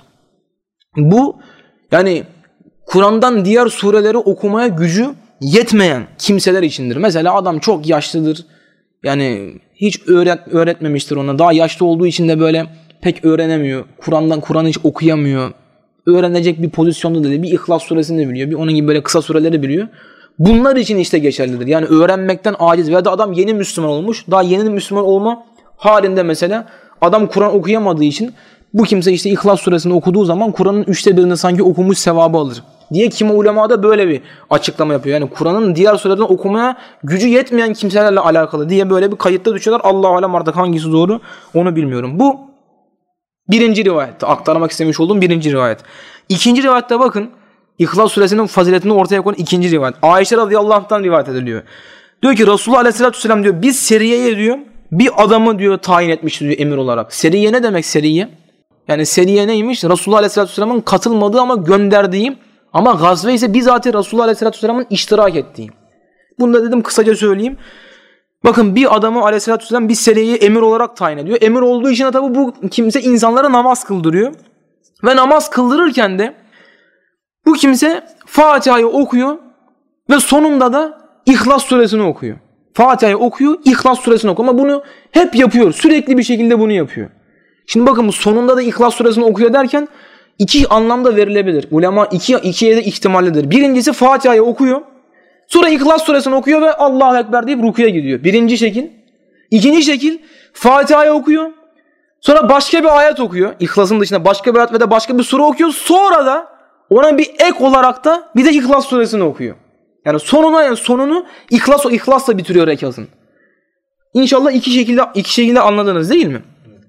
Bu yani Kur'an'dan diğer sureleri okumaya gücü yetmeyen kimseler içindir. Mesela adam çok yaşlıdır. Yani hiç öğret, öğretmemiştir ona. Daha yaşlı olduğu için de böyle pek öğrenemiyor. Kur'an'dan Kur'an'ı hiç okuyamıyor. Öğrenecek bir pozisyonda da değil. Bir İhlas suresini de biliyor. Bir onun gibi böyle kısa sureleri biliyor. Bunlar için işte geçerlidir. Yani öğrenmekten aciz veya da adam yeni Müslüman olmuş. Daha yeni Müslüman olma halinde mesela adam Kur'an okuyamadığı için bu kimse işte İhlas suresini okuduğu zaman Kur'an'ın üçte birini sanki okumuş sevabı alır diye kimi ulema da böyle bir açıklama yapıyor. Yani Kur'an'ın diğer surelerden okumaya gücü yetmeyen kimselerle alakalı diye böyle bir kayıtta düşüyorlar. Allahu alem artık hangisi doğru onu bilmiyorum. Bu birinci rivayet. Aktarmak istemiş olduğum birinci rivayet. İkinci rivayette bakın İhlas suresinin faziletini ortaya koyan ikinci rivayet. Ayşe radıyallahu anh'tan rivayet ediliyor. Diyor ki Resulullah aleyhissalatü vesselam diyor biz seriyeye diyor bir adamı diyor tayin etmiştir diyor emir olarak. Seriye ne demek seriye? Yani seriye neymiş? Resulullah Aleyhisselatü Vesselam'ın katılmadığı ama gönderdiği, ama gazve ise bizatihi Resulullah Aleyhisselatü Vesselam'ın iştirak ettiği. Bunu da dedim kısaca söyleyeyim. Bakın bir adamı Aleyhisselatü Vesselam bir seriye emir olarak tayin ediyor. Emir olduğu için de tabi bu kimse insanlara namaz kıldırıyor. Ve namaz kıldırırken de bu kimse Fatiha'yı okuyor ve sonunda da İhlas suresini okuyor. Fatiha'yı okuyor, İhlas suresini okuyor. Ama bunu hep yapıyor. Sürekli bir şekilde bunu yapıyor. Şimdi bakın sonunda da İhlas suresini okuyor derken iki anlamda verilebilir. Ulema iki, ikiye de ihtimallidir. Birincisi Fatiha'yı okuyor. Sonra İhlas suresini okuyor ve Allahu Ekber deyip rukuya gidiyor. Birinci şekil. İkinci şekil Fatiha'yı okuyor. Sonra başka bir ayet okuyor. İhlas'ın dışında başka bir ayet ve de başka bir sure okuyor. Sonra da ona bir ek olarak da bir de İhlas suresini okuyor. Yani sonuna yani sonunu İhlas o İhlas'la bitiriyor rekatın. İnşallah iki şekilde iki şekilde anladınız değil mi?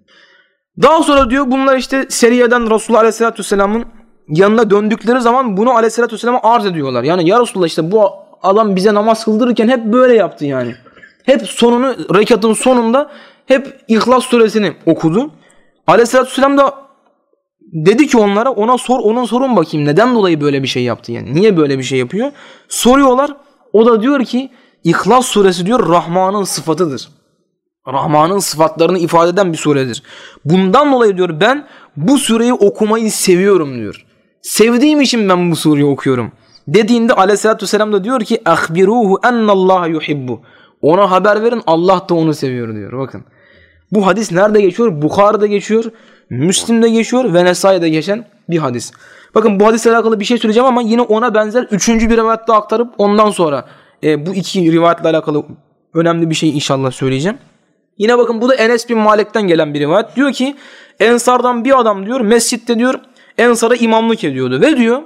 Daha sonra diyor bunlar işte seriyeden Resulullah Aleyhisselatü Vesselam'ın yanına döndükleri zaman bunu Aleyhisselatü Vesselam'a arz ediyorlar. Yani ya Resulullah işte bu adam bize namaz kıldırırken hep böyle yaptı yani. Hep sonunu rekatın sonunda hep İhlas suresini okudu. Aleyhisselatü Vesselam da dedi ki onlara ona sor onun sorun bakayım neden dolayı böyle bir şey yaptı yani. Niye böyle bir şey yapıyor? Soruyorlar. O da diyor ki İhlas suresi diyor Rahman'ın sıfatıdır. Rahman'ın sıfatlarını ifade eden bir suredir. Bundan dolayı diyor ben bu sureyi okumayı seviyorum diyor. Sevdiğim için ben bu sureyi okuyorum. Dediğinde Aleyhisselatü Vesselam da diyor ki ahbiruhu ennallaha yuhibbu. Ona haber verin Allah da onu seviyor diyor. Bakın. Bu hadis nerede geçiyor? Bukhari'de geçiyor, Müslim'de geçiyor ve Nesai'de geçen bir hadis. Bakın bu hadisle alakalı bir şey söyleyeceğim ama yine ona benzer üçüncü bir rivayet daha aktarıp ondan sonra e, bu iki rivayetle alakalı önemli bir şey inşallah söyleyeceğim. Yine bakın bu da Enes bin Malik'ten gelen bir rivayet. Diyor ki Ensardan bir adam diyor mescitte diyor Ensar'a imamlık ediyordu ve diyor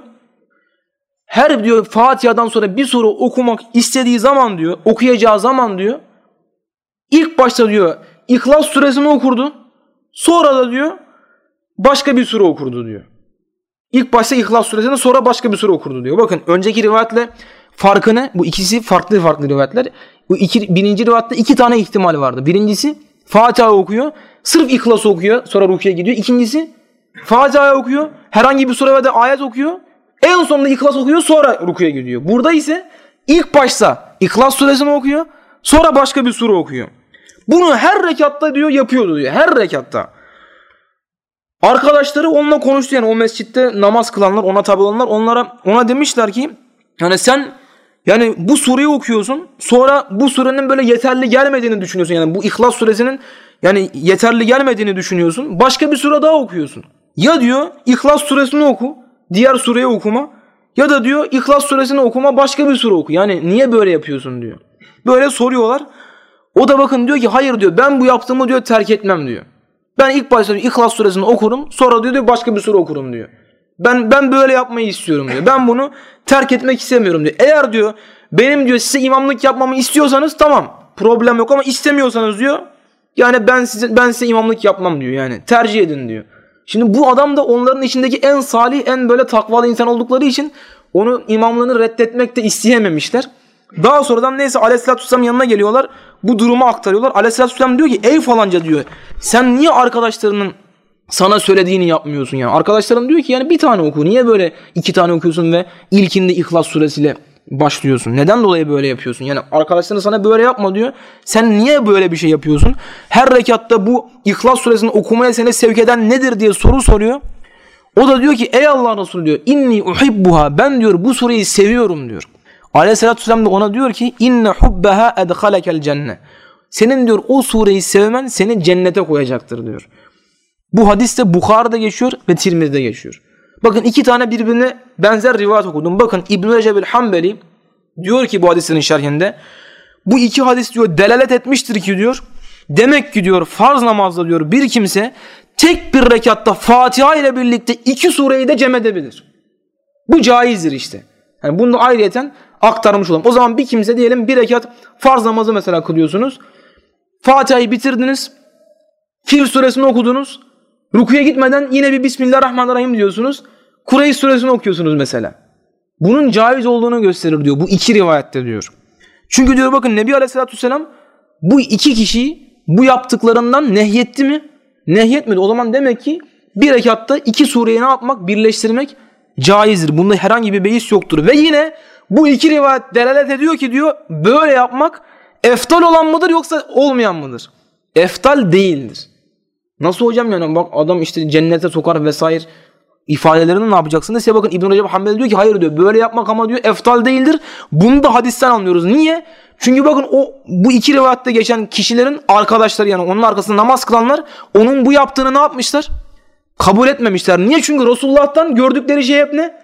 her diyor Fatiha'dan sonra bir sure okumak istediği zaman diyor okuyacağı zaman diyor ilk başta diyor İhlas suresini okurdu. Sonra da diyor başka bir sure okurdu diyor. İlk başta İhlas suresini sonra başka bir sure okurdu diyor. Bakın önceki rivayetle farkı ne? Bu ikisi farklı farklı rivayetler. Bu iki, birinci rivayette iki tane ihtimal vardı. Birincisi Fatiha okuyor. Sırf İhlas okuyor. Sonra rukiye gidiyor. İkincisi Fatiha okuyor. Herhangi bir sure ve de ayet okuyor. En sonunda İhlas okuyor. Sonra rukiye gidiyor. Burada ise ilk başta İhlas suresini okuyor. Sonra başka bir sure okuyor. Bunu her rekatta diyor yapıyordu diyor. Her rekatta. Arkadaşları onunla konuştu yani o mescitte namaz kılanlar, ona tabi olanlar onlara ona demişler ki yani sen yani bu sureyi okuyorsun sonra bu surenin böyle yeterli gelmediğini düşünüyorsun. Yani bu İhlas suresinin yani yeterli gelmediğini düşünüyorsun. Başka bir sure daha okuyorsun. Ya diyor İhlas suresini oku, diğer sureyi okuma ya da diyor İhlas suresini okuma başka bir sure oku. Yani niye böyle yapıyorsun diyor. Böyle soruyorlar. O da bakın diyor ki hayır diyor ben bu yaptığımı diyor terk etmem diyor. Ben ilk başta diyor, İhlas suresini okurum sonra diyor başka bir sure okurum diyor. Ben ben böyle yapmayı istiyorum diyor. Ben bunu terk etmek istemiyorum diyor. Eğer diyor benim diyor size imamlık yapmamı istiyorsanız tamam problem yok ama istemiyorsanız diyor yani ben size ben size imamlık yapmam diyor yani tercih edin diyor. Şimdi bu adam da onların içindeki en salih en böyle takvalı insan oldukları için onu imamlığını reddetmek de isteyememişler. Daha sonradan neyse Aleyhisselatü Vesselam yanına geliyorlar. Bu durumu aktarıyorlar. Aleyhisselatü Vesselam diyor ki ey falanca diyor. Sen niye arkadaşlarının sana söylediğini yapmıyorsun yani. Arkadaşlarım diyor ki yani bir tane oku. Niye böyle iki tane okuyorsun ve ilkinde İhlas suresiyle başlıyorsun? Neden dolayı böyle yapıyorsun? Yani arkadaşların sana böyle yapma diyor. Sen niye böyle bir şey yapıyorsun? Her rekatta bu İhlas suresini okumaya seni sevk eden nedir diye soru soruyor. O da diyor ki ey Allah Resulü diyor. İnni uhibbuha. Ben diyor bu sureyi seviyorum diyor. Aleyhisselatü Vesselam da ona diyor ki inne hubbaha edhalekel cenne. Senin diyor o sureyi sevmen seni cennete koyacaktır diyor. Bu hadis de Bukhari'de geçiyor ve Tirmizi'de geçiyor. Bakın iki tane birbirine benzer rivayet okudum. Bakın İbn-i Recep el-Hanbeli diyor ki bu hadisinin şerhinde bu iki hadis diyor delalet etmiştir ki diyor demek ki diyor farz namazda diyor bir kimse tek bir rekatta Fatiha ile birlikte iki sureyi de cem edebilir. Bu caizdir işte. Yani bunu da ayrıyeten aktarmış olalım. O zaman bir kimse diyelim bir rekat farz namazı mesela kılıyorsunuz. Fatiha'yı bitirdiniz. Fil suresini okudunuz. Rukuya gitmeden yine bir Bismillahirrahmanirrahim diyorsunuz. Kureyş suresini okuyorsunuz mesela. Bunun caiz olduğunu gösterir diyor. Bu iki rivayette diyor. Çünkü diyor bakın Nebi Aleyhisselatü Vesselam bu iki kişiyi bu yaptıklarından nehyetti mi? Nehyetmedi. O zaman demek ki bir rekatta iki sureyi ne yapmak? Birleştirmek caizdir. Bunda herhangi bir beis yoktur. Ve yine bu iki rivayet delalet ediyor ki diyor böyle yapmak eftal olan mıdır yoksa olmayan mıdır? Eftal değildir. Nasıl hocam yani bak adam işte cennete sokar vesaire ifadelerini ne yapacaksın? Size bakın İbn Recep Hanbeli diyor ki hayır diyor böyle yapmak ama diyor eftal değildir. Bunu da hadisten anlıyoruz. Niye? Çünkü bakın o bu iki rivayette geçen kişilerin arkadaşları yani onun arkasında namaz kılanlar onun bu yaptığını ne yapmışlar? Kabul etmemişler. Niye? Çünkü Resulullah'tan gördükleri şey hep ne?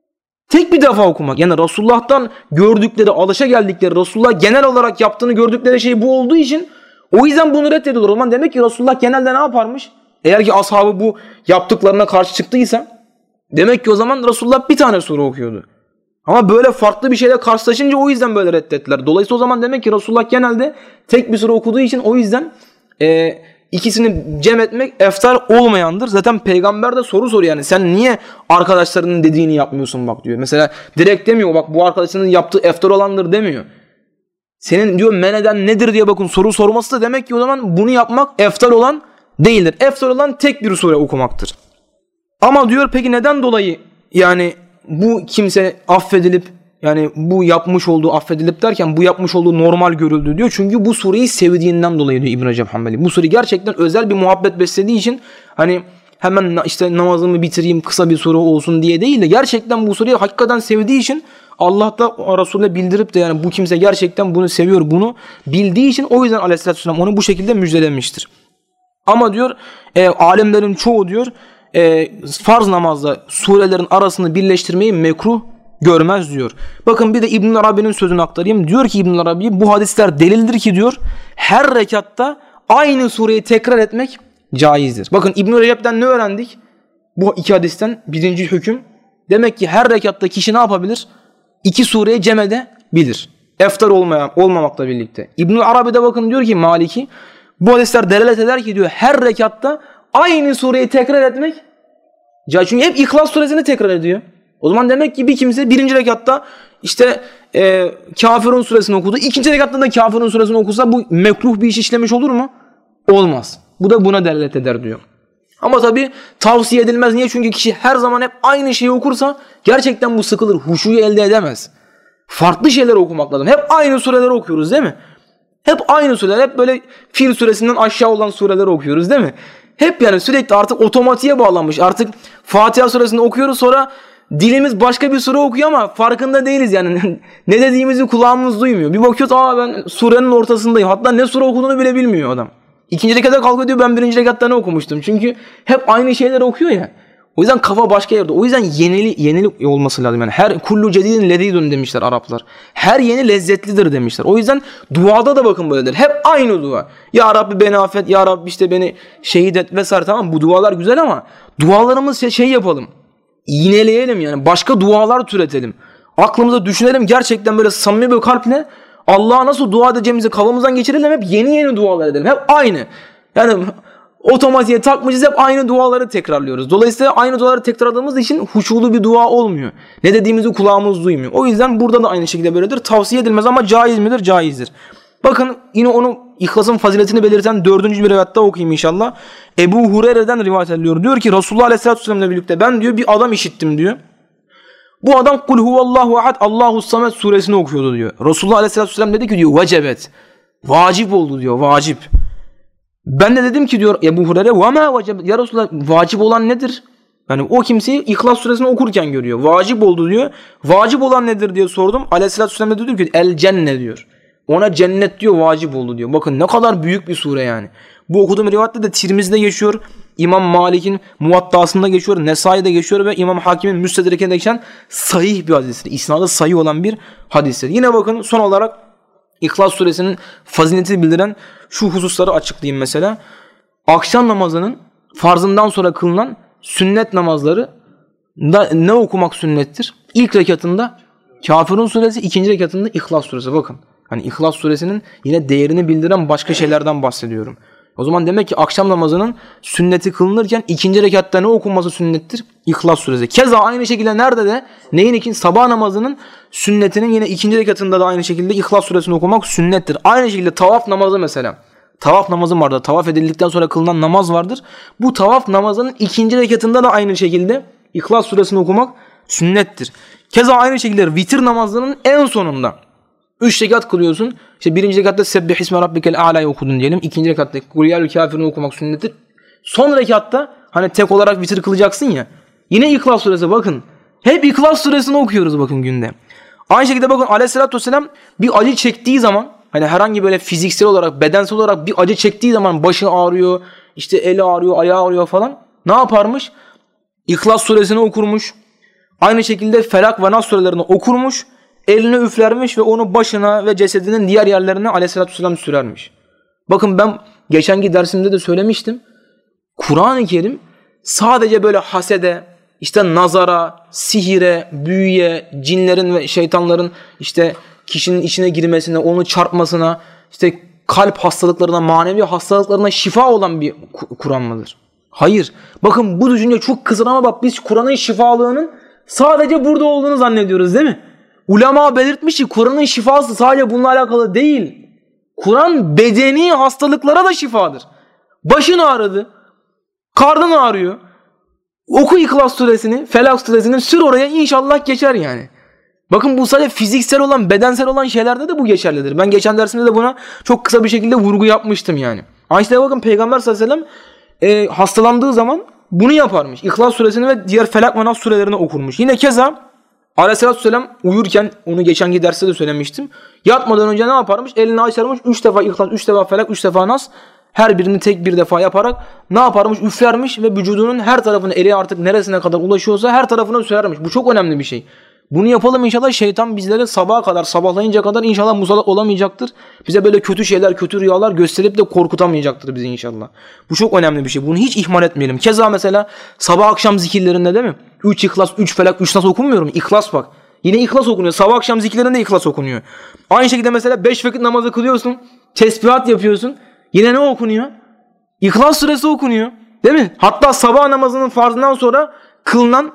Tek bir defa okumak. Yani Resulullah'tan gördükleri, alışa geldikleri, Resulullah genel olarak yaptığını gördükleri şey bu olduğu için o yüzden bunu reddediyorlar. O zaman demek ki Resulullah genelde ne yaparmış? Eğer ki ashabı bu yaptıklarına karşı çıktıysa demek ki o zaman Resulullah bir tane sure okuyordu. Ama böyle farklı bir şeyle karşılaşınca o yüzden böyle reddettiler. Dolayısıyla o zaman demek ki Resulullah genelde tek bir sure okuduğu için o yüzden e, ikisini cem etmek eftar olmayandır. Zaten peygamber de soru soruyor yani sen niye arkadaşlarının dediğini yapmıyorsun bak diyor. Mesela direkt demiyor bak bu arkadaşının yaptığı eftar olandır demiyor. Senin diyor men eden nedir diye bakın soru sorması da demek ki o zaman bunu yapmak eftal olan değildir. Eftal olan tek bir sure okumaktır. Ama diyor peki neden dolayı yani bu kimse affedilip yani bu yapmış olduğu affedilip derken bu yapmış olduğu normal görüldü diyor. Çünkü bu sureyi sevdiğinden dolayı diyor İbn Recep Hanbeli. Bu sure gerçekten özel bir muhabbet beslediği için hani hemen işte namazımı bitireyim kısa bir sure olsun diye değil de gerçekten bu sureyi hakikaten sevdiği için Allah da Resulüne bildirip de yani bu kimse gerçekten bunu seviyor bunu bildiği için o yüzden Aleyhisselatü Vesselam onu bu şekilde müjdelemiştir. Ama diyor e, alimlerin çoğu diyor e, farz namazla surelerin arasını birleştirmeyi mekruh görmez diyor. Bakın bir de İbn Arabi'nin sözünü aktarayım. Diyor ki İbn Arabi bu hadisler delildir ki diyor her rekatta aynı sureyi tekrar etmek caizdir. Bakın İbn Recep'ten ne öğrendik? Bu iki hadisten birinci hüküm. Demek ki her rekatta kişi ne yapabilir? İki sureyi cem edebilir. Eftar olmayan, olmamakla birlikte. İbn Arabi'de bakın diyor ki Maliki bu hadisler delalet eder ki diyor her rekatta aynı sureyi tekrar etmek caizdir. Çünkü hep İhlas suresini tekrar ediyor. O zaman demek ki bir kimse birinci rekatta işte e, Kafirun suresini okudu. İkinci rekatta da Kafirun suresini okusa bu mekruh bir iş işlemiş olur mu? Olmaz. Bu da buna delalet eder diyor. Ama tabi tavsiye edilmez. Niye? Çünkü kişi her zaman hep aynı şeyi okursa gerçekten bu sıkılır. Huşuyu elde edemez. Farklı şeyler okumak lazım. Hep aynı sureleri okuyoruz değil mi? Hep aynı sureler. Hep böyle Fil suresinden aşağı olan sureleri okuyoruz değil mi? Hep yani sürekli artık otomatiğe bağlanmış. Artık Fatiha suresini okuyoruz sonra dilimiz başka bir sure okuyor ama farkında değiliz yani. Ne dediğimizi kulağımız duymuyor. Bir bakıyoruz aa ben surenin ortasındayım. Hatta ne sure okuduğunu bile bilmiyor adam. İkinci rekatta kalkıyor diyor ben birinci rekatta ne okumuştum. Çünkü hep aynı şeyleri okuyor ya. O yüzden kafa başka yerde. O yüzden yenili, yenilik olması lazım. Yani her kullu cedidin ledidun demişler Araplar. Her yeni lezzetlidir demişler. O yüzden duada da bakın böyledir. Hep aynı dua. Ya Rabbi beni affet. Ya Rabbi işte beni şehit et vesaire. Tamam bu dualar güzel ama dualarımız şey, şey yapalım. İğneleyelim yani. Başka dualar türetelim. Aklımıza düşünelim. Gerçekten böyle samimi bir kalple Allah'a nasıl dua edeceğimizi kafamızdan geçirelim. Hep yeni yeni dualar edelim. Hep aynı. Yani otomatiğe takmışız hep aynı duaları tekrarlıyoruz. Dolayısıyla aynı duaları tekrarladığımız için huşulu bir dua olmuyor. Ne dediğimizi kulağımız duymuyor. O yüzden burada da aynı şekilde böyledir. Tavsiye edilmez ama caiz midir? Caizdir. Bakın yine onu İhlas'ın faziletini belirten dördüncü bir rivayatta okuyayım inşallah. Ebu Hureyre'den rivayet ediliyor. Diyor ki Resulullah Aleyhisselatü Vesselam'la birlikte ben diyor bir adam işittim diyor. Bu adam kul huvallahu ahad Allahu samed suresini okuyordu diyor. Resulullah Aleyhisselatü Vesselam dedi ki diyor vecebet. Vacip oldu diyor vacip. Ben de dedim ki diyor Ebu Hureyre وَمَا vacibet ya Resulullah vacip olan nedir? Yani o kimseyi İhlas suresini okurken görüyor. Vacip oldu diyor. Vacip olan nedir diye sordum. Aleyhisselatü Vesselam da diyor ki el cenne diyor. Ona cennet diyor vacip oldu diyor. Bakın ne kadar büyük bir sure yani. Bu okuduğum rivayette de Tirmizi'de geçiyor. İmam Malik'in Muvattası'nda geçiyor. Nesai'de geçiyor ve İmam Hakim'in Müstedrek'inde geçen sahih bir hadistir. İsnadı sahih olan bir hadistir. Yine bakın son olarak İhlas suresinin faziletini bildiren şu hususları açıklayayım mesela. Akşam namazının farzından sonra kılınan sünnet namazları da ne okumak sünnettir? İlk rekatında Kafirun suresi, ikinci rekatında İhlas suresi. Bakın hani İhlas suresinin yine değerini bildiren başka şeylerden bahsediyorum. O zaman demek ki akşam namazının sünneti kılınırken ikinci rekatta ne okunması sünnettir? İhlas suresi. Keza aynı şekilde nerede de neyin için? Sabah namazının sünnetinin yine ikinci rekatında da aynı şekilde İhlas suresini okumak sünnettir. Aynı şekilde tavaf namazı mesela. Tavaf namazı vardır. Tavaf edildikten sonra kılınan namaz vardır. Bu tavaf namazının ikinci rekatında da aynı şekilde İhlas suresini okumak sünnettir. Keza aynı şekilde vitir namazlarının en sonunda üç rekat kılıyorsun. İşte birinci rekatta Sebbihisme Rabbikel A'la'yı okudun diyelim. İkinci rekatta Kulyâlül Kâfirun okumak sünnettir. Son rekatta hani tek olarak vitir kılacaksın ya. Yine İhlas suresi bakın. Hep İhlas suresini okuyoruz bakın günde. Aynı şekilde bakın Aleyhisselatü Vesselam bir acı çektiği zaman, hani herhangi böyle fiziksel olarak, bedensel olarak bir acı çektiği zaman başı ağrıyor, işte eli ağrıyor, ayağı ağrıyor falan. Ne yaparmış? İhlas suresini okurmuş. Aynı şekilde Felak ve Nas surelerini okurmuş. Eline üflermiş ve onu başına ve cesedinin diğer yerlerine Aleyhisselatü Vesselam sürermiş. Bakın ben geçenki dersimde de söylemiştim. Kur'an-ı Kerim sadece böyle hasede, işte nazara, sihire, büyüye, cinlerin ve şeytanların işte kişinin içine girmesine, onu çarpmasına, işte kalp hastalıklarına, manevi hastalıklarına şifa olan bir Kur'an mıdır? Hayır. Bakın bu düşünce çok kısır ama bak biz Kur'an'ın şifalığının sadece burada olduğunu zannediyoruz değil mi? Ulema belirtmiş ki Kur'an'ın şifası sadece bununla alakalı değil. Kur'an bedeni hastalıklara da şifadır. Başın ağrıdı, karnın ağrıyor. Oku İhlas suresini, Felak suresini, sür oraya, inşallah geçer yani. Bakın bu sadece fiziksel olan, bedensel olan şeylerde de bu geçerlidir. Ben geçen dersimde de buna çok kısa bir şekilde vurgu yapmıştım yani. Aynı bakın Peygamber sallallahu aleyhi ve sellem e, hastalandığı zaman bunu yaparmış. İhlas suresini ve diğer Felak ve Nas surelerini okurmuş. Yine keza Aleyhisselatü Vesselam uyurken, onu geçenki derste de söylemiştim. Yatmadan önce ne yaparmış? Elini açarmış. Üç defa İhlas, üç defa Felak, üç defa Nas. Her birini tek bir defa yaparak ne yaparmış? Üflermiş ve vücudunun her tarafını, eli artık neresine kadar ulaşıyorsa her tarafına sürermiş. Bu çok önemli bir şey. Bunu yapalım inşallah, şeytan bizlere sabaha kadar, sabahlayınca kadar inşallah musallat olamayacaktır. Bize böyle kötü şeyler, kötü rüyalar gösterip de korkutamayacaktır bizi inşallah. Bu çok önemli bir şey. Bunu hiç ihmal etmeyelim. Keza mesela sabah akşam zikirlerinde değil mi? üç İhlas, üç Felak, üç Nas okunmuyor mu? İhlas bak. Yine İhlas okunuyor. Sabah akşam zikirlerinde İhlas okunuyor. Aynı şekilde mesela beş vakit namazı kılıyorsun. Tesbihat yapıyorsun. Yine ne okunuyor? İhlas suresi okunuyor. Değil mi? Hatta sabah namazının farzından sonra kılınan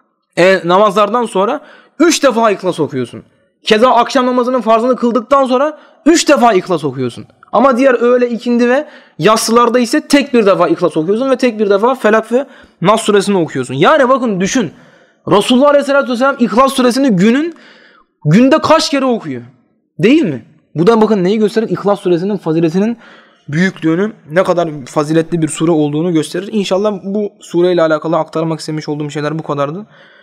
e, namazlardan sonra üç defa İhlas okuyorsun. Keza akşam namazının farzını kıldıktan sonra üç defa İhlas okuyorsun. Ama diğer öğle, ikindi ve yatsılarda ise tek bir defa İhlas okuyorsun ve tek bir defa Felak ve Nas suresini okuyorsun. Yani bakın düşün. Resulullah Aleyhisselatü Vesselam İhlas suresini günün günde kaç kere okuyor? Değil mi? Bu da bakın neyi gösterir? İhlas suresinin faziletinin büyüklüğünü, ne kadar faziletli bir sure olduğunu gösterir. İnşallah bu sureyle alakalı aktarmak istemiş olduğum şeyler bu kadardı.